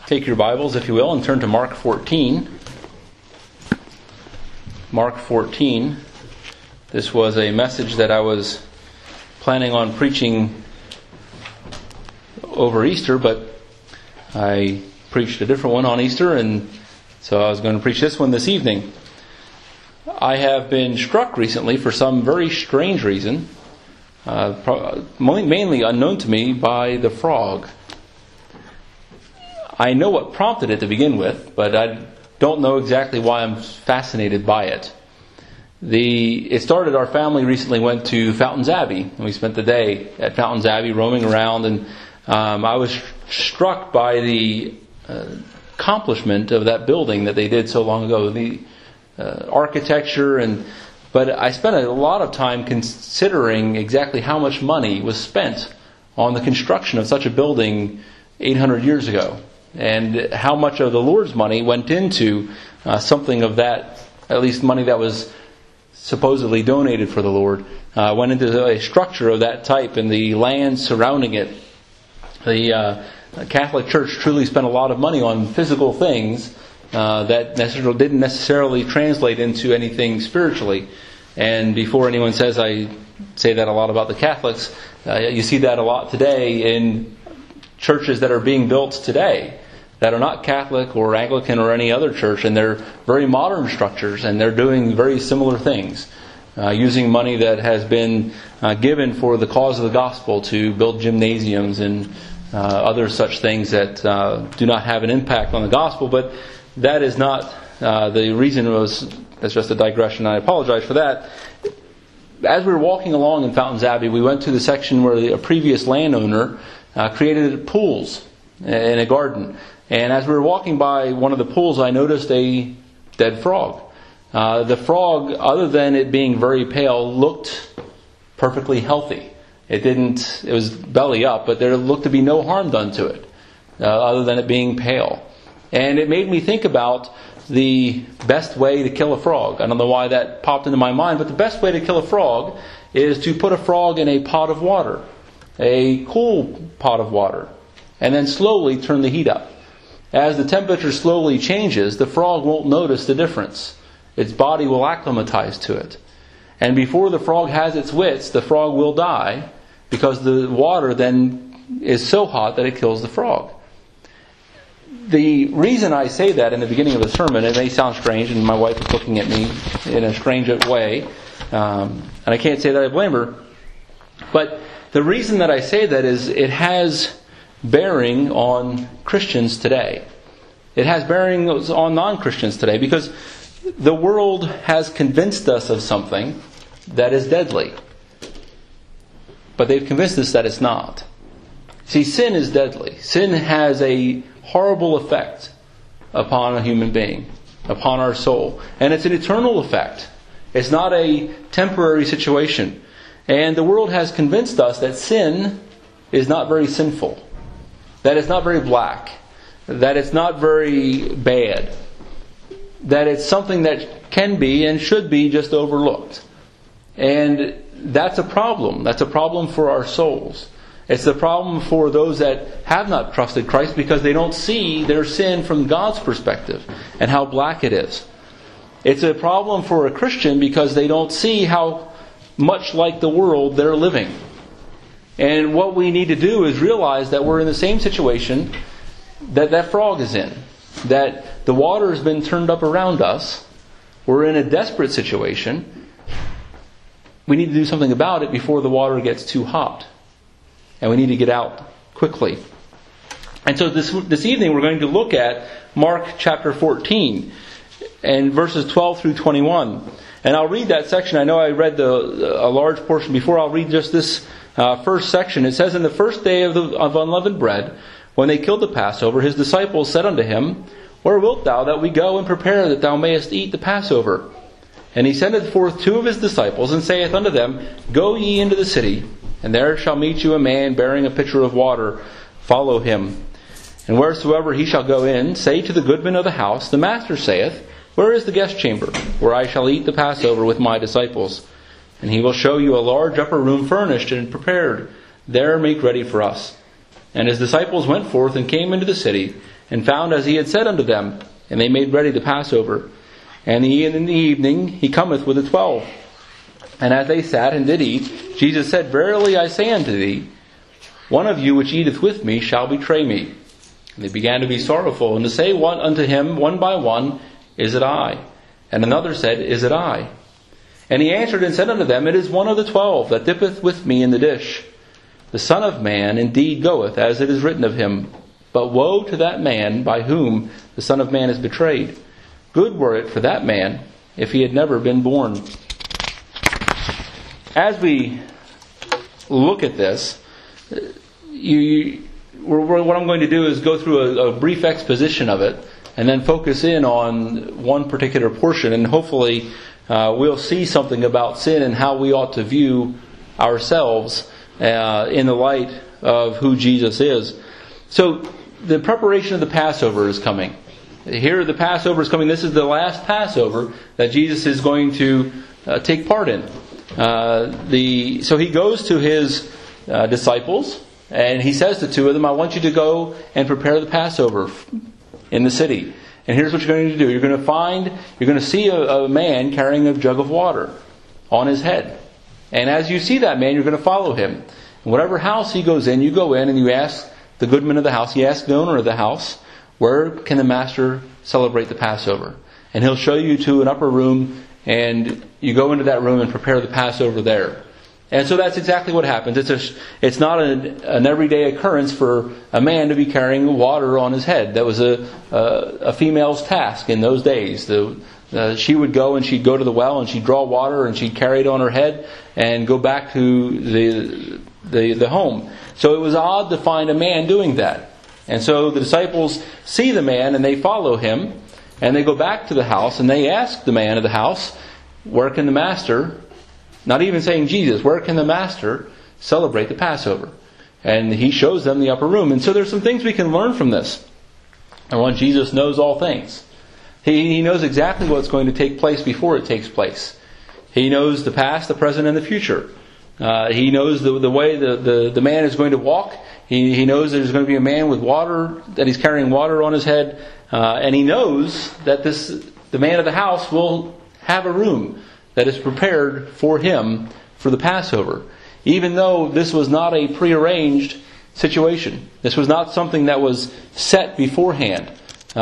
Take your Bibles, if you will, and turn to Mark 14. Mark 14. This was a message that I was planning on preaching over Easter, but I preached a different one on Easter, and so I was going to preach this one this evening. I have been struck recently, for some very strange reason, mainly unknown to me, by the frog. I know what prompted it to begin with, but I don't know exactly why I'm fascinated by it. It started, our family recently went to Fountains Abbey, and we spent the day at Fountains Abbey roaming around, and I was struck by the accomplishment of that building that they did so long ago, the architecture, but I spent a lot of time considering exactly how much money was spent on the construction of such a building 800 years ago, and how much of the Lord's money went into something of that, at least money that was supposedly donated for the Lord, went into a structure of that type and the land surrounding it. The Catholic Church truly spent a lot of money on physical things that didn't necessarily translate into anything spiritually. And before anyone says I say that a lot about the Catholics, you see that a lot today in churches that are being built today that are not Catholic or Anglican or any other church, and they're very modern structures, and they're doing very similar things, using money that has been given for the cause of the gospel to build gymnasiums and other such things that do not have an impact on the gospel. But that is not the reason. That's just a digression. I apologize for that. As we were walking along in Fountains Abbey, we went to the section where a previous landowner created pools in a garden. And as we were walking by one of the pools, I noticed a dead frog. The frog, other than it being very pale, looked perfectly healthy. It was belly up, but there looked to be no harm done to it, other than it being pale. And it made me think about the best way to kill a frog. I don't know why that popped into my mind, but the best way to kill a frog is to put a frog in a pot of water, a cool pot of water, and then slowly turn the heat up. As the temperature slowly changes, the frog won't notice the difference. Its body will acclimatize to it. And before the frog has its wits, the frog will die, because the water then is so hot that it kills the frog. The reason I say that in the beginning of the sermon, it may sound strange, and my wife is looking at me in a strange way, and I can't say that I blame her, but the reason that I say that is it has bearing on Christians today. It has bearing on non-Christians today, because the world has convinced us of something that is deadly. But they've convinced us that it's not. See, sin is deadly. Sin has a horrible effect upon a human being, upon our soul. And it's an eternal effect. It's not a temporary situation. And the world has convinced us that sin is not very sinful, that it's not very black, that it's not very bad, that it's something that can be and should be just overlooked. And that's a problem. That's a problem for our souls. It's a problem for those that have not trusted Christ, because they don't see their sin from God's perspective and how black it is. It's a problem for a Christian because they don't see how much like the world they're living. And what we need to do is realize that we're in the same situation that frog is in. That the water has been turned up around us. We're in a desperate situation. We need to do something about it before the water gets too hot. And we need to get out quickly. And so this evening we're going to look at Mark chapter 14 and verses 12 through 21. And I'll read that section. I know I read a large portion before. I'll read just this first section. It says, "In the first day of unleavened bread, when they killed the Passover, his disciples said unto him, Where wilt thou that we go and prepare that thou mayest eat the Passover? And he sendeth forth two of his disciples, and saith unto them, Go ye into the city, and there shall meet you a man bearing a pitcher of water. Follow him. And wheresoever he shall go in, say to the goodman of the house, The master saith, Where is the guest chamber, where I shall eat the Passover with my disciples? And he will show you a large upper room furnished and prepared. There make ready for us. And his disciples went forth and came into the city, and found as he had said unto them. And they made ready the Passover. And in the evening he cometh with the 12. And as they sat and did eat, Jesus said, Verily I say unto thee, one of you which eateth with me shall betray me. And they began to be sorrowful, and to say one unto him, one by one, Is it I? And another said, Is it I? And he answered and said unto them, It is one of the 12 that dippeth with me in the dish. The Son of Man indeed goeth, as it is written of him. But woe to that man by whom the Son of Man is betrayed. Good were it for that man if he had never been born. As we look at this, what I'm going to do is go through a brief exposition of it, and then focus in on one particular portion, and hopefully we'll see something about sin and how we ought to view ourselves in the light of who Jesus is. So the preparation of the Passover is coming. Here the Passover is coming. This is the last Passover that Jesus is going to take part in. So he goes to his disciples, and he says to two of them, I want you to go and prepare the Passover in the city. And here's what you're going to do. You're going to see a man carrying a jug of water on his head. And as you see that man, you're going to follow him. And whatever house he goes in, you go in and you ask the goodman of the house, you ask the owner of the house, where can the master celebrate the Passover? And he'll show you to an upper room, and you go into that room and prepare the Passover there. And so that's exactly what happens. It's not an everyday occurrence for a man to be carrying water on his head. That was a female's task in those days. She would go and she'd go to the well and she'd draw water and she'd carry it on her head and go back to the home. So it was odd to find a man doing that. And so the disciples see the man and they follow him, and they go back to the house and they ask the man of the house, where can the master, not even saying Jesus, where can the master celebrate the Passover? And he shows them the upper room. And so there's some things we can learn from this. And one, Jesus knows all things. He knows exactly what's going to take place before it takes place. He knows the past, the present, and the future. He knows the way the man is going to walk. He knows there's going to be a man with water, that he's carrying water on his head. And he knows that the man of the house will have a room that is prepared for him for the Passover. Even though this was not a prearranged situation. This was not something that was set beforehand.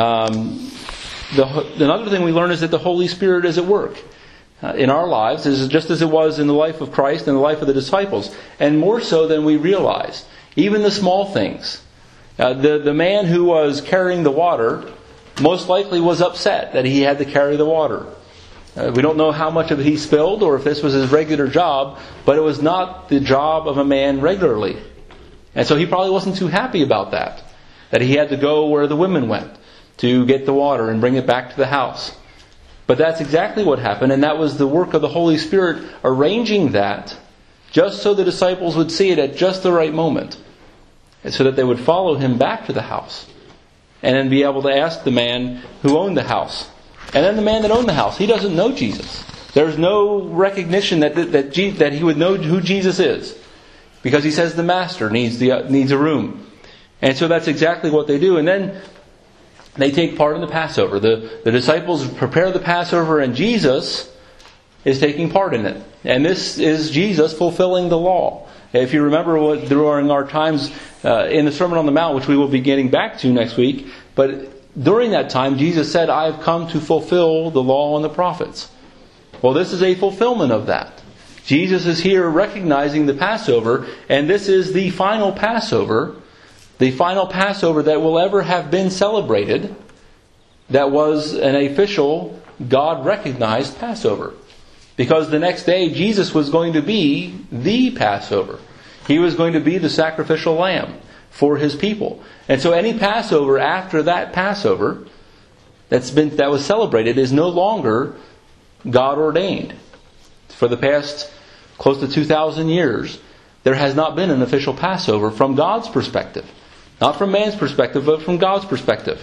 Another thing we learn is that the Holy Spirit is at work in our lives, just as it was in the life of Christ and the life of the disciples. And more so than we realize. Even the small things. The man who was carrying the water most likely was upset that he had to carry the water. We don't know how much of it he spilled or if this was his regular job, but it was not the job of a man regularly. And so he probably wasn't too happy about that he had to go where the women went to get the water and bring it back to the house. But that's exactly what happened, and that was the work of the Holy Spirit arranging that just so the disciples would see it at just the right moment, and so that they would follow him back to the house and then be able to ask the man who owned the house. And then the man that owned the house, he doesn't know Jesus. There's no recognition that he would know who Jesus is, because he says the master needs a room. And so that's exactly what they do. And then they take part in the Passover. The disciples prepare the Passover, and Jesus is taking part in it. And this is Jesus fulfilling the law. If you remember during our times in the Sermon on the Mount, which we will be getting back to next week, but during that time, Jesus said, I have come to fulfill the law and the prophets. Well, this is a fulfillment of that. Jesus is here recognizing the Passover, and this is the final Passover that will ever have been celebrated, that was an official, God-recognized Passover. Because the next day, Jesus was going to be the Passover. He was going to be the sacrificial lamb for His people. And so any Passover after that Passover that was celebrated is no longer God ordained. For the past close to 2,000 years, there has not been an official Passover from God's perspective. Not from man's perspective, but from God's perspective.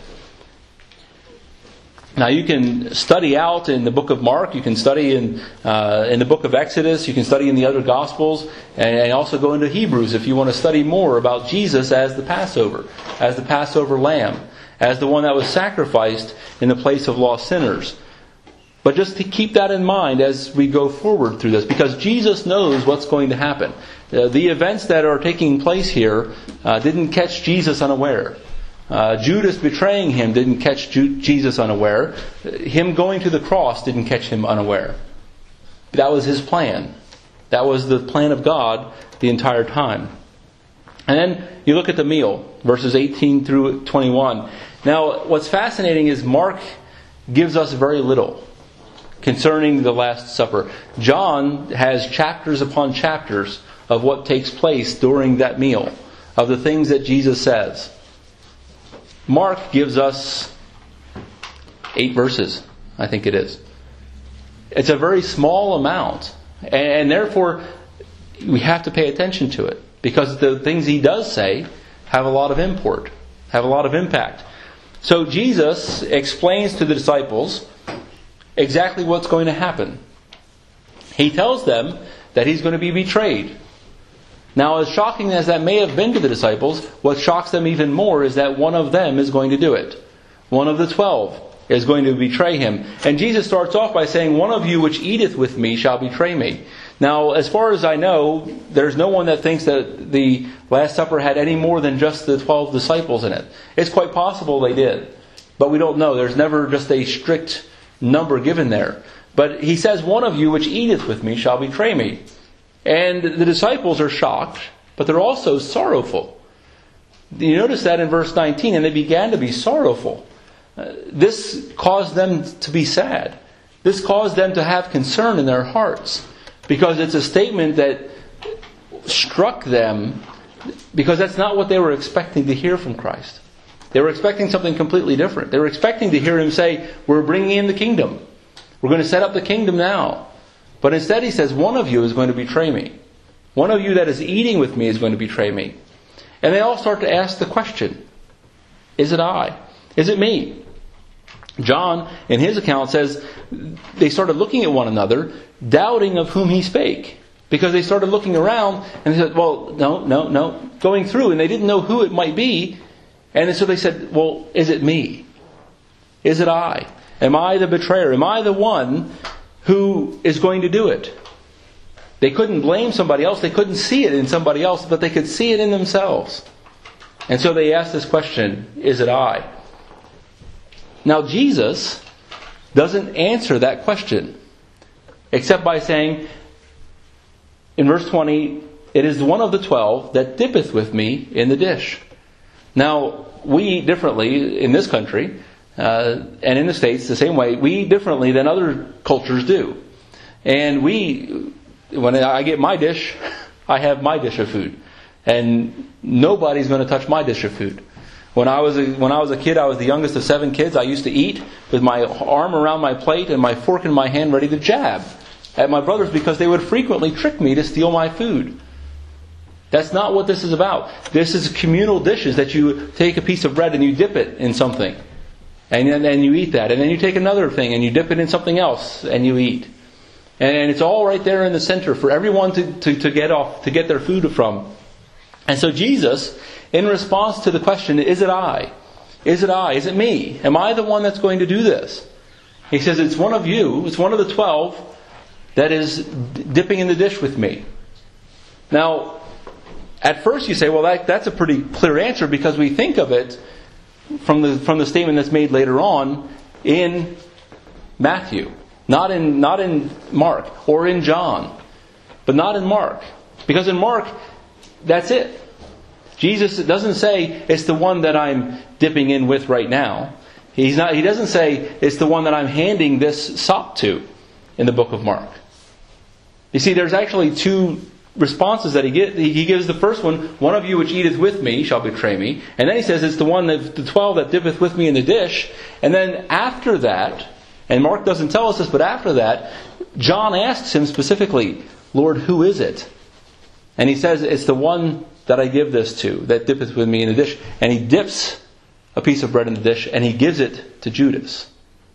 Now you can study out in the book of Mark, you can study in the book of Exodus, you can study in the other Gospels, and also go into Hebrews if you want to study more about Jesus as the Passover lamb. as the one that was sacrificed in the place of lost sinners. But just to keep that in mind as we go forward through this, because Jesus knows what's going to happen. The events that are taking place here didn't catch Jesus unaware. Judas betraying him didn't catch Jesus unaware. Him going to the cross didn't catch him unaware. That was his plan. That was the plan of God the entire time. And then you look at the meal, verses 18 through 21. Now, what's fascinating is Mark gives us very little concerning the Last Supper. John has chapters upon chapters of what takes place during that meal, of the things that Jesus says. Mark gives us 8 verses, I think it is. It's a very small amount, and therefore we have to pay attention to it, because the things he does say have a lot of import, have a lot of impact. So Jesus explains to the disciples exactly what's going to happen. He tells them that he's going to be betrayed. Now, as shocking as that may have been to the disciples, what shocks them even more is that one of them is going to do it. One of the 12 is going to betray him. And Jesus starts off by saying, "One of you which eateth with me shall betray me." Now, as far as I know, there's no one that thinks that the Last Supper had any more than just the 12 disciples in it. It's quite possible they did, but we don't know. There's never just a strict number given there. But he says, "One of you which eateth with me shall betray me." And the disciples are shocked, but they're also sorrowful. You notice that in verse 19, and they began to be sorrowful. This caused them to be sad. This caused them to have concern in their hearts, because it's a statement that struck them, because that's not what they were expecting to hear from Christ. They were expecting something completely different. They were expecting to hear him say, "We're bringing in the kingdom. We're going to set up the kingdom now." But instead he says, "One of you is going to betray me. One of you that is eating with me is going to betray me." And they all start to ask the question, is it I? Is it me? John, in his account, says they started looking at one another, doubting of whom he spake. Because they started looking around and they said, "Well, no," going through, and they didn't know who it might be. And so they said, "Well, is it me? Is it I? Am I the betrayer? Am I the one who is going to do it?" They couldn't blame somebody else. They couldn't see it in somebody else, but they could see it in themselves. And so they asked this question, "Is it I?" Now Jesus doesn't answer that question, except by saying, in verse 20, "It is one of the 12 that dippeth with me in the dish." Now, we eat differently in this country, and in the States the same way. We eat differently than other cultures do. And when I get my dish, I have my dish of food. And nobody's going to touch my dish of food. When I was a kid, I was the youngest of 7 kids. I used to eat with my arm around my plate and my fork in my hand ready to jab at my brothers, because they would frequently trick me to steal my food. That's not what this is about. This is communal dishes that you take a piece of bread and you dip it in something. And then you eat that. And then you take another thing and you dip it in something else and you eat. And it's all right there in the center for everyone to get their food from. And so Jesus, in response to the question, "Is it I? Is it I? Is it me? Am I the one that's going to do this?" He says, "It's one of you, it's one of the 12 that is dipping in the dish with me." Now, at first you say, well, that's a pretty clear answer, because we think of it from the statement that's made later on in Matthew. Not in Mark or in John, but not in Mark. Because in Mark, that's it. Jesus doesn't say it's the one that I'm dipping in with right now. He doesn't say it's the one that I'm handing this sop to in the book of Mark. You see, there's actually 2 responses that he gives. He gives the first one, "One of you which eateth with me shall betray me." And then he says it's the one that the 12 that dippeth with me in the dish. And then after that, and Mark doesn't tell us this, but after that, John asks him specifically, "Lord, who is it?" And he says, "It's the one that I give this to, that dippeth with me in the dish." And he dips a piece of bread in the dish and he gives it to Judas.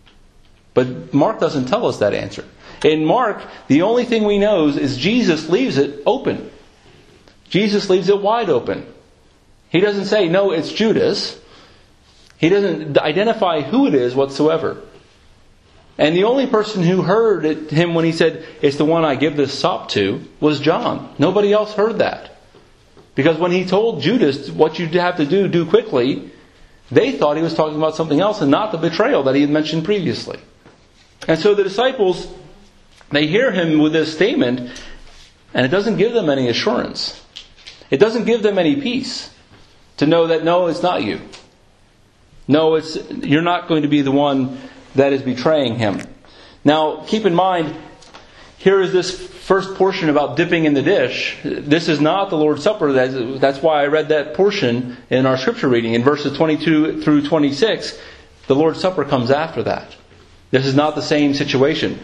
But Mark doesn't tell us that answer. In Mark, the only thing we know is Jesus leaves it open. Jesus leaves it wide open. He doesn't say, "No, it's Judas." He doesn't identify who it is whatsoever. And the only person who heard him when he said, "It's the one I give this sop to," was John. Nobody else heard that. Because when he told Judas what you have to do quickly, they thought he was talking about something else and not the betrayal that he had mentioned previously. And so the disciples, they hear him with this statement, and it doesn't give them any assurance. It doesn't give them any peace to know that, no, it's not you. No, you're not going to be the one that is betraying him. Now, keep in mind, here is this first portion about dipping in the dish. This is not the Lord's Supper. That's why I read that portion in our scripture reading. In verses 22 through 26, the Lord's Supper comes after that. This is not the same situation.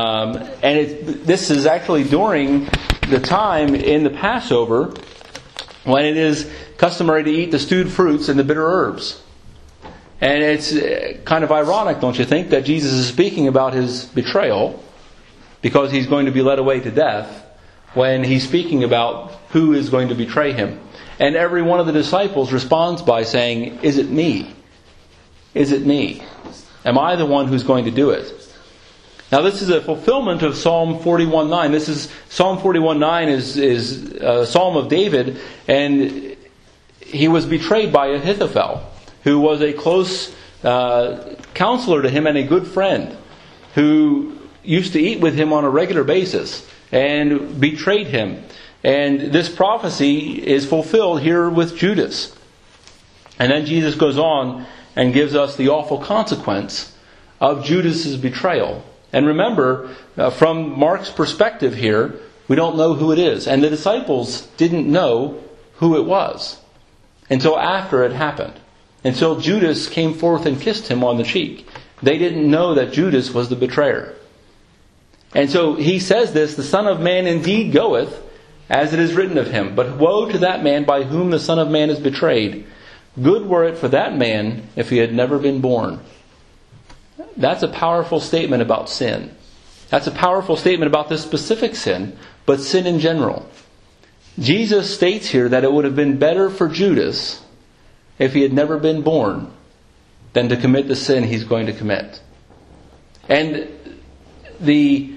This is actually during the time in the Passover when it is customary to eat the stewed fruits and the bitter herbs. And it's kind of ironic, don't you think, that Jesus is speaking about his betrayal because he's going to be led away to death when he's speaking about who is going to betray him. And every one of the disciples responds by saying, "Is it me? Is it me? Am I the one who's going to do it?" Now this is a fulfillment of Psalm 41:9. This is Psalm 41:9 is a Psalm of David, and he was betrayed by Ahithophel, who was a close counselor to him and a good friend, who used to eat with him on a regular basis and betrayed him. And this prophecy is fulfilled here with Judas. And then Jesus goes on and gives us the awful consequence of Judas's betrayal. And remember, from Mark's perspective here, we don't know who it is. And the disciples didn't know who it was until after it happened. Until Judas came forth and kissed him on the cheek. They didn't know that Judas was the betrayer. And so he says this, "The Son of Man indeed goeth, as it is written of him. But woe to that man by whom the Son of Man is betrayed. Good were it for that man if he had never been born." That's a powerful statement about sin. That's a powerful statement about this specific sin, but sin in general. Jesus states here that it would have been better for Judas if he had never been born than to commit the sin he's going to commit. And the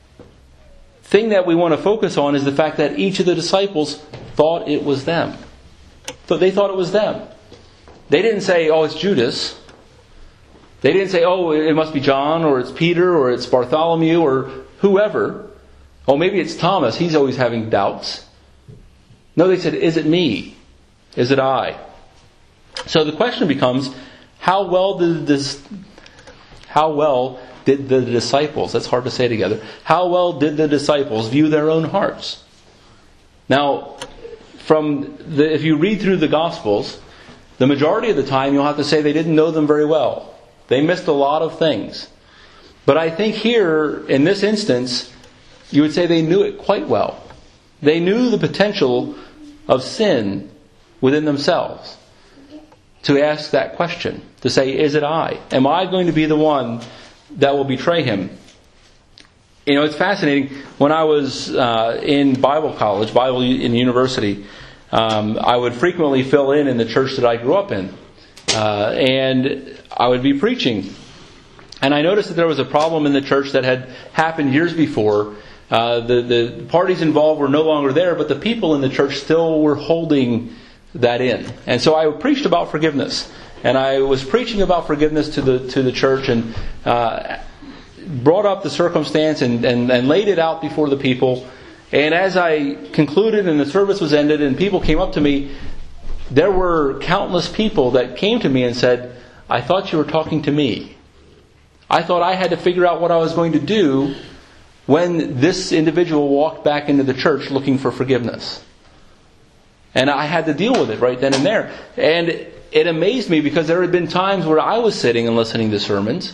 thing that we want to focus on is the fact that each of the disciples thought it was them. So they thought it was them. They didn't say, "Oh, it's Judas." They didn't say, "Oh, it must be John, or it's Peter, or it's Bartholomew, or whoever. Oh, maybe it's Thomas. He's always having doubts." No, they said, "Is it me? Is it I?" So the question becomes, how well did the disciples, that's hard to say together, how well did the disciples view their own hearts? Now, if you read through the Gospels, the majority of the time you'll have to say they didn't know them very well. They missed a lot of things. But I think here, in this instance, you would say they knew it quite well. They knew the potential of sin within themselves. To ask that question, to say, "Is it I? Am I going to be the one that will betray him?" You know, it's fascinating. When I was in Bible college, in university, I would frequently fill in the church that I grew up in. And I would be preaching. And I noticed that there was a problem in the church that had happened years before. The parties involved were no longer there, but the people in the church still were holding that in. And so I preached about forgiveness. And I was preaching about forgiveness to the church and brought up the circumstance and laid it out before the people. And as I concluded and the service was ended and people came up to me, there were countless people that came to me and said, "I thought you were talking to me. I thought I had to figure out what I was going to do when this individual walked back into the church looking for forgiveness." And I had to deal with it right then and there. And it amazed me because there had been times where I was sitting and listening to sermons.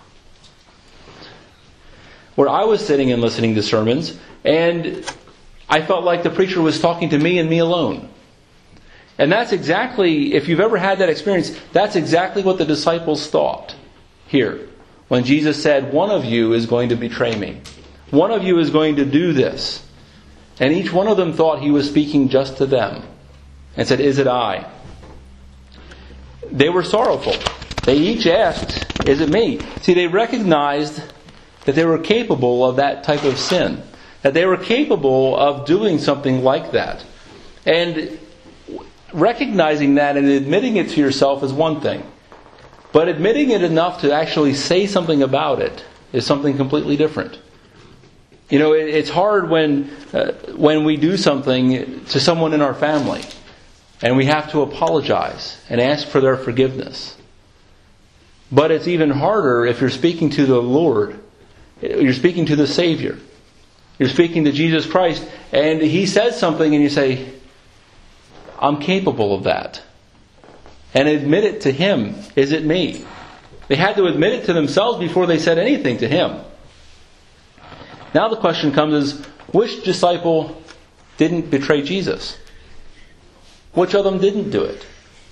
And I felt like the preacher was talking to me and me alone. And that's exactly, if you've ever had that experience, that's exactly what the disciples thought here. When Jesus said, "One of you is going to betray me. One of you is going to do this." And each one of them thought he was speaking just to them. And said, "Is it I?" They were sorrowful. They each asked, is it me? See, they recognized that they were capable of that type of sin. That they were capable of doing something like that. And recognizing that and admitting it to yourself is one thing. But admitting it enough to actually say something about it is something completely different. You know, it's hard when we do something to someone in our family and we have to apologize and ask for their forgiveness. But it's even harder if you're speaking to the Lord. You're speaking to the Savior. You're speaking to Jesus Christ, and He says something and you say, I'm capable of that. And admit it to Him. Is it me? They had to admit it to themselves before they said anything to Him. Now the question comes is, which disciple didn't betray Jesus? Which of them didn't do it?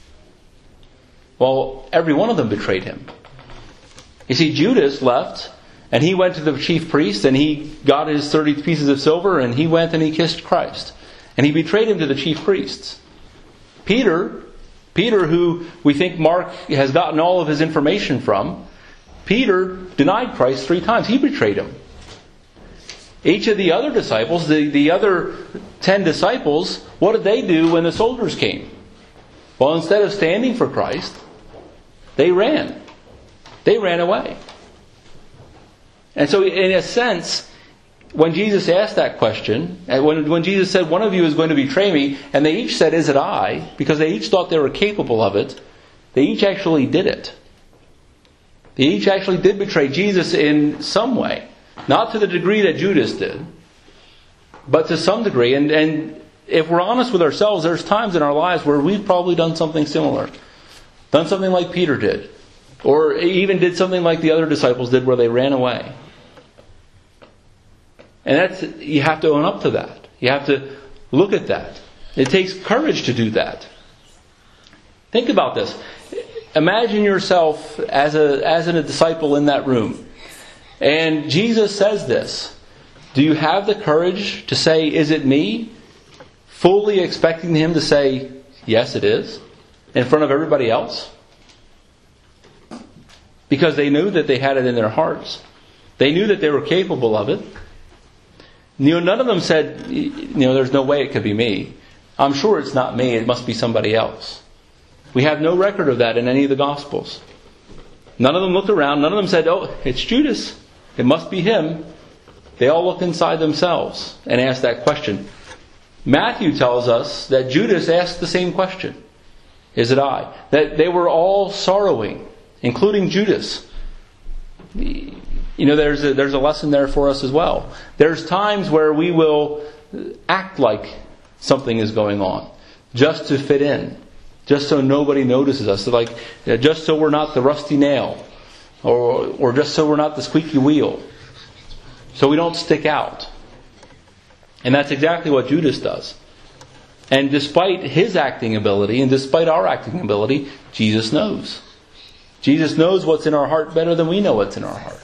Well, every one of them betrayed Him. You see, Judas left, and he went to the chief priest, and he got his 30 pieces of silver, and he went and he kissed Christ. And he betrayed Him to the chief priests. Peter, who we think Mark has gotten all of his information from, Peter denied Christ 3 times. He betrayed Him. Each of the other disciples, the other 10 disciples, what did they do when the soldiers came? Well, instead of standing for Christ, they ran. They ran away. And so in a sense, when Jesus asked that question, and when Jesus said, one of you is going to betray me, and they each said, is it I? Because they each thought they were capable of it, they each actually did it. They each actually did betray Jesus in some way. Not to the degree that Judas did, but to some degree. And if we're honest with ourselves, there's times in our lives where we've probably done something similar. Done something like Peter did. Or even did something like the other disciples did where they ran away. And you have to own up to that. You have to look at that. It takes courage to do that. Think about this. Imagine yourself as a disciple in that room. And Jesus says this. Do you have the courage to say, is it me? Fully expecting Him to say, yes, it is. In front of everybody else. Because they knew that they had it in their hearts. They knew that they were capable of it. None of them said, there's no way it could be me. I'm sure it's not me. It must be somebody else. We have no record of that in any of the Gospels. None of them looked around. None of them said, oh, it's Judas. It must be him. They all looked inside themselves and asked that question. Matthew tells us that Judas asked the same question. Is it I? That they were all sorrowing, including Judas. There's a lesson there for us as well. There's times where we will act like something is going on, just to fit in, just so nobody notices us, just so we're not the rusty nail, or just so we're not the squeaky wheel, so we don't stick out. And that's exactly what Judas does. And despite his acting ability, and despite our acting ability, Jesus knows. Jesus knows what's in our heart better than we know what's in our heart.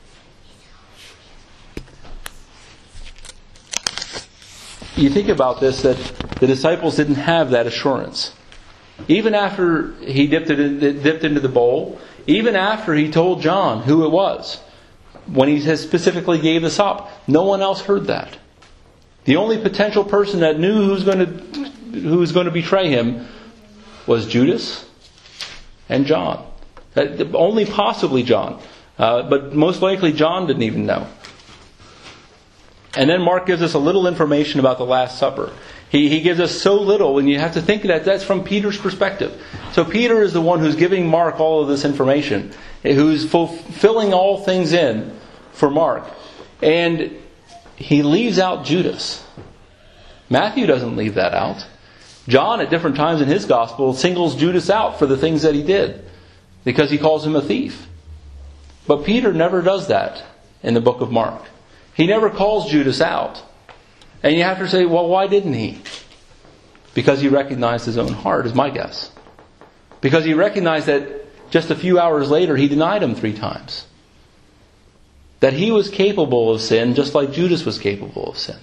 You think about this, that the disciples didn't have that assurance. Even after he dipped into the bowl, even after he told John who it was, when he specifically gave the sop, no one else heard that. The only potential person that knew who was going to betray him was Judas and John. Only possibly John. But most likely John didn't even know. And then Mark gives us a little information about the Last Supper. He gives us so little, and you have to think that that's from Peter's perspective. So Peter is the one who's giving Mark all of this information, who's fulfilling all things in for Mark. And he leaves out Judas. Matthew doesn't leave that out. John, at different times in his gospel, singles Judas out for the things that he did, because he calls him a thief. But Peter never does that in the book of Mark. He never calls Judas out. And you have to say, well, why didn't he? Because he recognized his own heart, is my guess. Because he recognized that just a few hours later he denied him 3 times. That he was capable of sin just like Judas was capable of sin.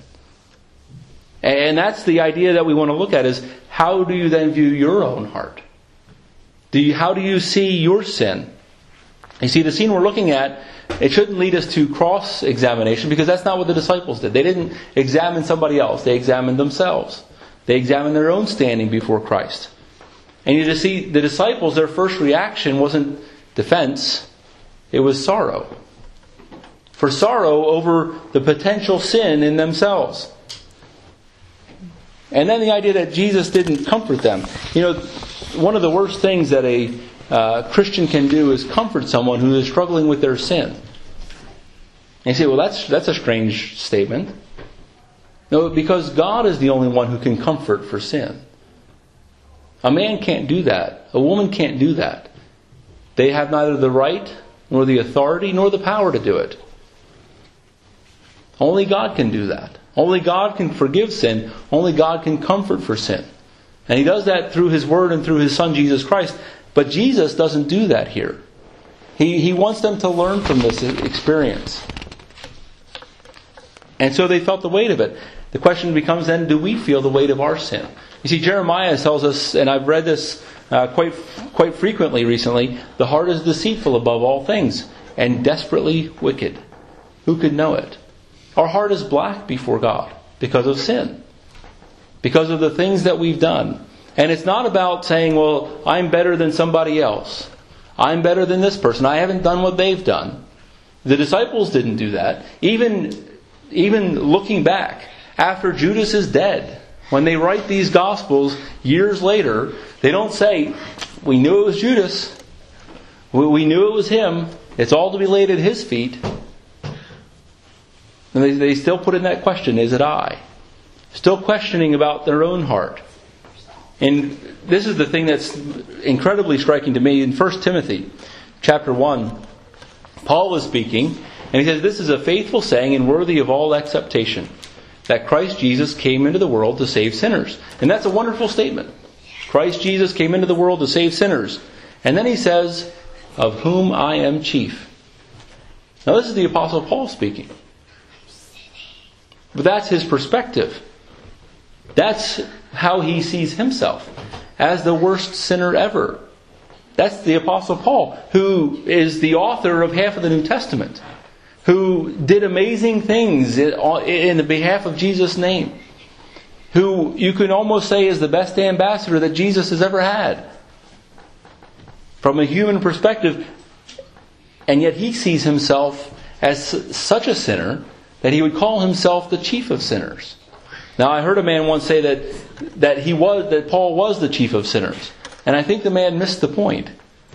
And that's the idea that we want to look at, is how do you then view your own heart? How do you see your sin? You see, the scene we're looking at, it shouldn't lead us to cross-examination, because that's not what the disciples did. They didn't examine somebody else. They examined themselves. They examined their own standing before Christ. And you just see, the disciples, their first reaction wasn't defense. It was sorrow. For sorrow over the potential sin in themselves. And then the idea that Jesus didn't comfort them. You know, one of the worst things that a Christian can do is comfort someone who is struggling with their sin. And you say, well, that's a strange statement. No, because God is the only one who can comfort for sin. A man can't do that. A woman can't do that. They have neither the right, nor the authority, nor the power to do it. Only God can do that. Only God can forgive sin. Only God can comfort for sin. And He does that through His Word and through His Son, Jesus Christ. But Jesus doesn't do that here. He wants them to learn from this experience. And so they felt the weight of it. The question becomes then, do we feel the weight of our sin? You see, Jeremiah tells us, and I've read this quite frequently recently, the heart is deceitful above all things and desperately wicked. Who could know it? Our heart is black before God because of sin. Because of the things that we've done. And it's not about saying, well, I'm better than somebody else. I'm better than this person. I haven't done what they've done. The disciples didn't do that. Even looking back, after Judas is dead, when they write these Gospels years later, they don't say, we knew it was Judas. We knew it was him. It's all to be laid at his feet. And they still put in that question, is it I? Still questioning about their own heart. And this is the thing that's incredibly striking to me. In 1 Timothy chapter 1, Paul was speaking, and he says, this is a faithful saying and worthy of all acceptation, that Christ Jesus came into the world to save sinners. And that's a wonderful statement. Christ Jesus came into the world to save sinners. And then he says, of whom I am chief. Now this is the Apostle Paul speaking. But that's his perspective. That's how he sees himself, as the worst sinner ever. That's the Apostle Paul, who is the author of half of the New Testament, who did amazing things in the behalf of Jesus' name, who you can almost say is the best ambassador that Jesus has ever had, from a human perspective. And yet he sees himself as such a sinner that he would call himself the chief of sinners. Now, I heard a man once say that Paul was the chief of sinners, and I think the man missed the point.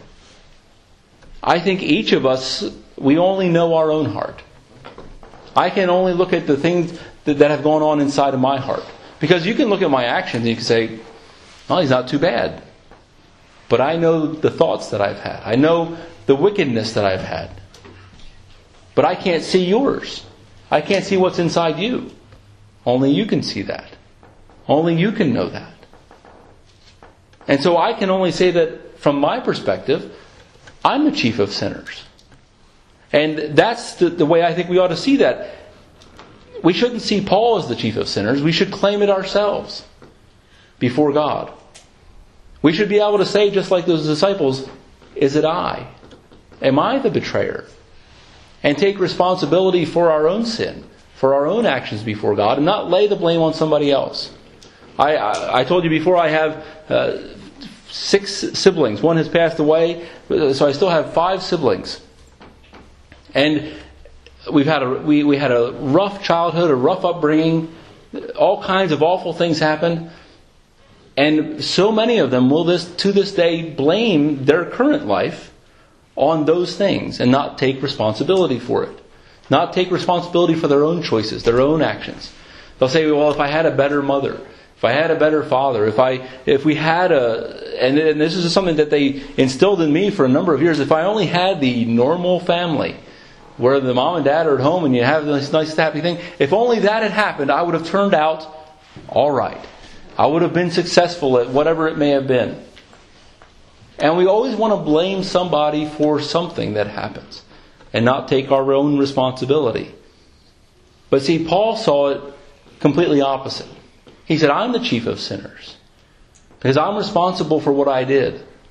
I think each of us, we only know our own heart. I can only look at the things that have gone on inside of my heart, because you can look at my actions and you can say, "Well, he's not too bad," but I know the thoughts that I've had. I know the wickedness that I've had, but I can't see yours. I can't see what's inside you. Only you can see that. Only you can know that. And so I can only say that from my perspective, I'm the chief of sinners. And that's the way I think we ought to see that. We shouldn't see Paul as the chief of sinners. We should claim it ourselves before God. We should be able to say, just like those disciples, is it I? Am I the betrayer? And take responsibility for our own sin, for our own actions before God, and not lay the blame on somebody else. I told you before, I have 6 siblings. One has passed away, so I still have 5 siblings. And we had a rough childhood, a rough upbringing. All kinds of awful things happened. And so many of them will to this day blame their current life on those things and not take responsibility for it. Not take responsibility for their own choices, their own actions. They'll say, well, if I had a better mother, if I had a better father, if we had and this is something that they instilled in me for a number of years, if I only had the normal family, where the mom and dad are at home and you have this nice happy thing, if only that had happened, I would have turned out all right. I would have been successful at whatever it may have been. And we always want to blame somebody for something that happens and not take our own responsibility. But see, Paul saw it completely opposite. He said, I'm the chief of sinners because I'm responsible for what I did.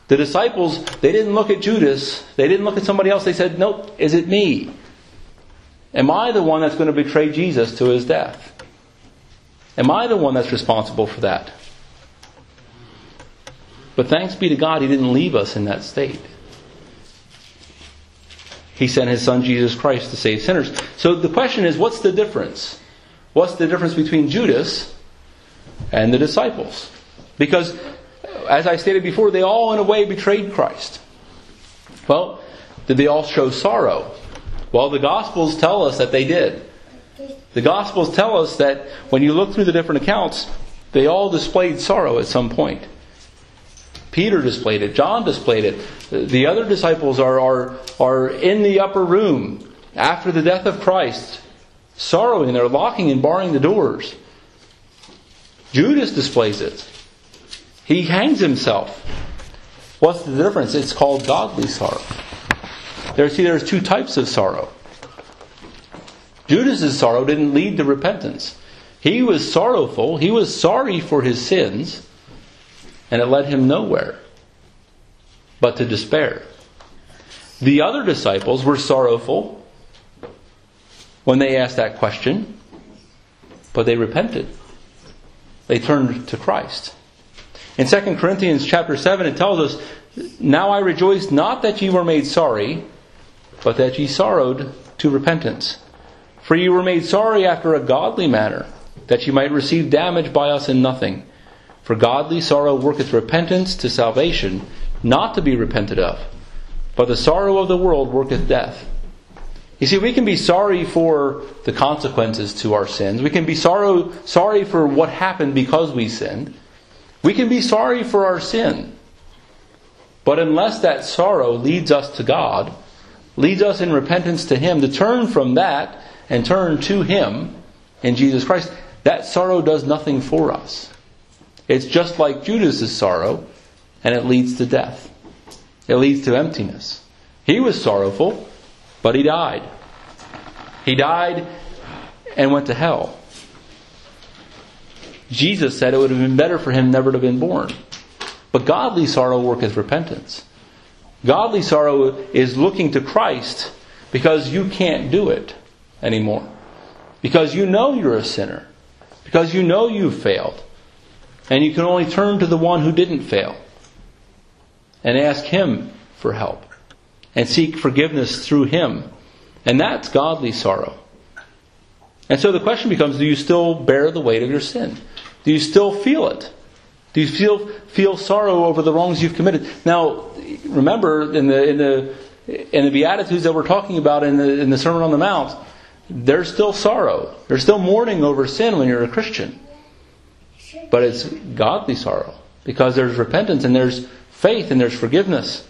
The disciples, they didn't look at Judas. They didn't look at somebody else. They said, nope, is it me? Am I the one that's going to betray Jesus to his death? Am I the one that's responsible for that? But thanks be to God, He didn't leave us in that state. He sent His Son Jesus Christ to save sinners. So the question is, what's the difference? What's the difference between Judas and the disciples? Because, as I stated before, they all in a way betrayed Christ. Well, did they all show sorrow? Well, the Gospels tell us that they did. The Gospels tell us that when you look through the different accounts, they all displayed sorrow at some point. Peter displayed it. John displayed it. The other disciples are in the upper room after the death of Christ, sorrowing. They're locking and barring the doors. Judas displays it. He hangs himself. What's the difference? It's called godly sorrow. There's two types of sorrow. Judas' sorrow didn't lead to repentance. He was sorrowful. He was sorry for his sins. And it led him nowhere but to despair. The other disciples were sorrowful when they asked that question, but they repented. They turned to Christ. In 2 Corinthians chapter 7, it tells us, "Now I rejoice not that ye were made sorry, but that ye sorrowed to repentance. For ye were made sorry after a godly manner, that ye might receive damage by us in nothing. For godly sorrow worketh repentance to salvation, not to be repented of. But the sorrow of the world worketh death." You see, we can be sorry for the consequences to our sins. We can be sorry for what happened because we sinned. We can be sorry for our sin. But unless that sorrow leads us to God, leads us in repentance to Him, to turn from that and turn to Him in Jesus Christ, that sorrow does nothing for us. It's just like Judas' sorrow, and it leads to death. It leads to emptiness. He was sorrowful, but he died. He died and went to hell. Jesus said it would have been better for him never to have been born. But godly sorrow worketh repentance. Godly sorrow is looking to Christ because you can't do it anymore. Because you know you're a sinner. Because you know you've failed. And you can only turn to the one who didn't fail and ask Him for help and seek forgiveness through Him. And that's godly sorrow. And so the question becomes, do you still bear the weight of your sin? Do you still feel it? Do you feel sorrow over the wrongs you've committed? Now, remember in the Beatitudes that we're talking about in the Sermon on the Mount, there's still sorrow. There's still mourning over sin when you're a Christian. But it's godly sorrow because there's repentance and there's faith and there's forgiveness.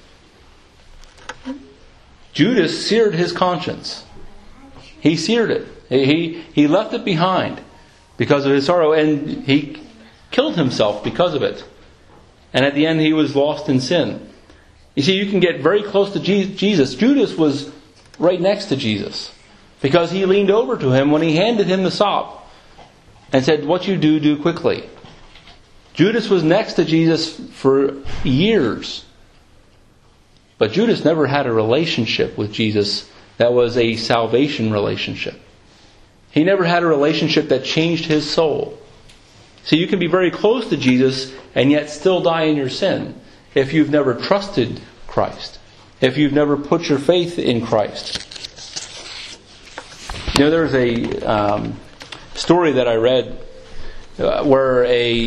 Judas seared his conscience. He seared it. He left it behind because of his sorrow, and he killed himself because of it. And at the end he was lost in sin. You see, you can get very close to Jesus. Judas was right next to Jesus because he leaned over to Him when He handed him the sop and said, "What you do quickly." Judas was next to Jesus for years. But Judas never had a relationship with Jesus that was a salvation relationship. He never had a relationship that changed his soul. So you can be very close to Jesus and yet still die in your sin if you've never trusted Christ. If you've never put your faith in Christ. You know, there's a story that I read where a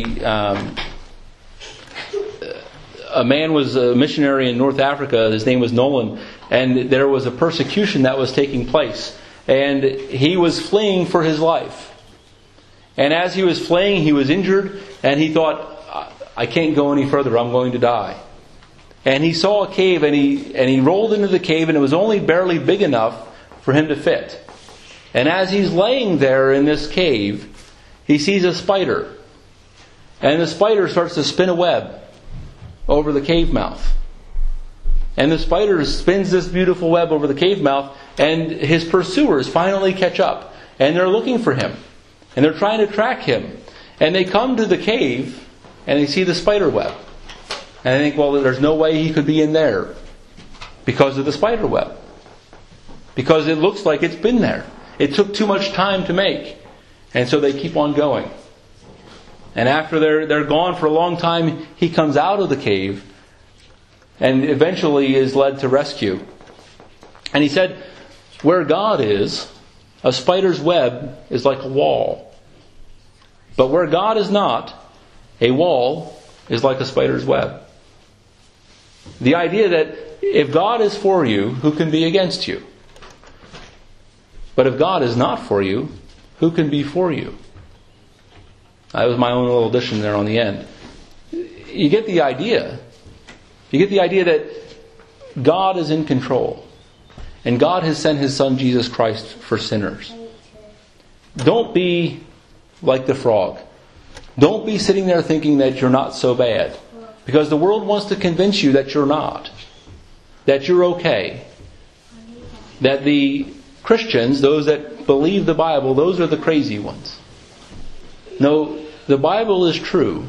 man was a missionary in North Africa. His name was Nolan, and there was a persecution that was taking place, and he was fleeing for his life. And as he was fleeing, he was injured, and he thought, "I can't go any further. I'm going to die." And he saw a cave, and he rolled into the cave, and it was only barely big enough for him to fit. And as he's laying there in this cave, he sees a spider. And the spider starts to spin a web over the cave mouth. And the spider spins this beautiful web over the cave mouth, and his pursuers finally catch up. And they're looking for him. And they're trying to track him. And they come to the cave, and they see the spider web. And they think, well, there's no way he could be in there because of the spider web. Because it looks like it's been there. It took too much time to make. And so they keep on going. And after they're gone for a long time, he comes out of the cave and eventually is led to rescue. And he said, where God is, a spider's web is like a wall. But where God is not, a wall is like a spider's web. The idea that if God is for you, who can be against you? But if God is not for you, who can be for you? That was my own little addition there on the end. You get the idea. You get the idea that God is in control. And God has sent His Son Jesus Christ for sinners. Don't be like the frog. Don't be sitting there thinking that you're not so bad. Because the world wants to convince you that you're not. That you're okay. That the Christians, those that believe the Bible, those are the crazy ones. No, the Bible is true.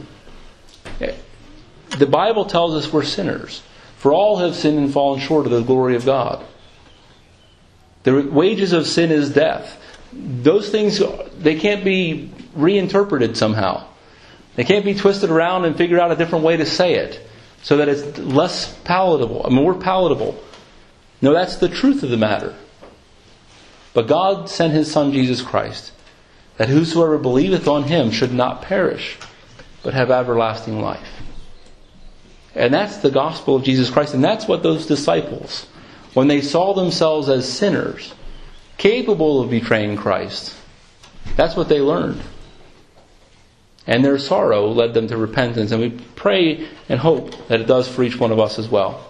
The Bible tells us we're sinners. For all have sinned and fallen short of the glory of God. The wages of sin is death. Those things, they can't be reinterpreted somehow. They can't be twisted around and figure out a different way to say it so that it's less palatable, more palatable. No, that's the truth of the matter. But God sent His Son Jesus Christ, that whosoever believeth on Him should not perish, but have everlasting life. And that's the gospel of Jesus Christ. And that's what those disciples, when they saw themselves as sinners, capable of betraying Christ, that's what they learned. And their sorrow led them to repentance. And we pray and hope that it does for each one of us as well.